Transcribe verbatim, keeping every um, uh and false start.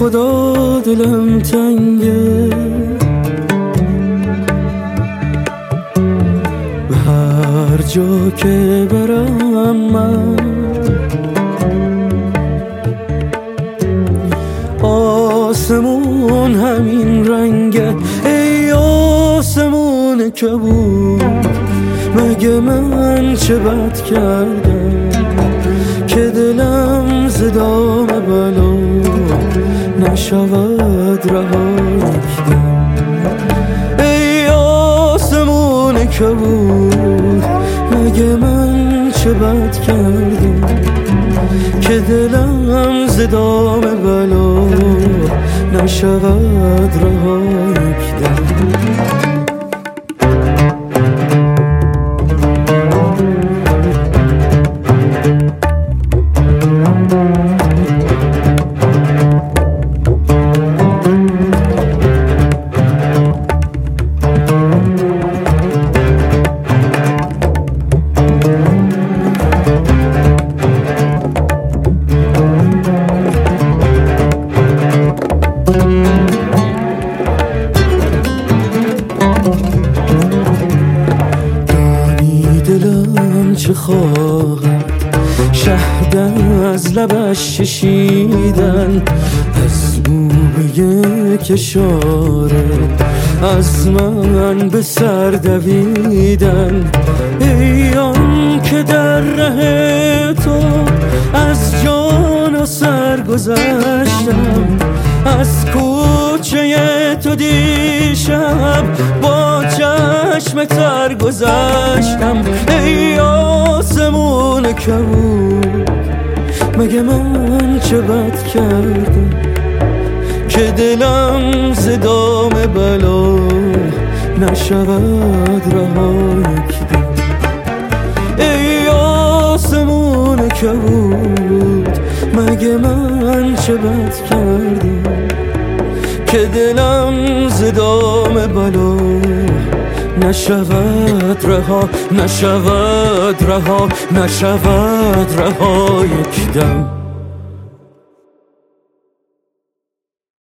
خدا دلم تنگه، به هر جا که برم من آسمون همین رنگه. ای آسمون کبود، مگه من چه بد کردم که دلم ز دام بلا نشود رها یک دم. ای آسمون کبود، مگه من چه بد کردم که دلم ز دام بلا نشود رها یک دم. دانی دلم چه خواهد شهد از لبش چشیدن، از او به یک اشاره از من به سر دویدن. ای آن که در ره تو از جان و سر گذشتم، از کوچه تو دیشب با چشم تر گذشتم. ای آسمون کبود، مگه من چه بد کردم که دلم ز دام بلا نشود رها یک دم. ای آسمون کبود، مگه من چه بد کردم که دلم ز دام بلا نشود رها، نشود رها، نشود رها یک دم.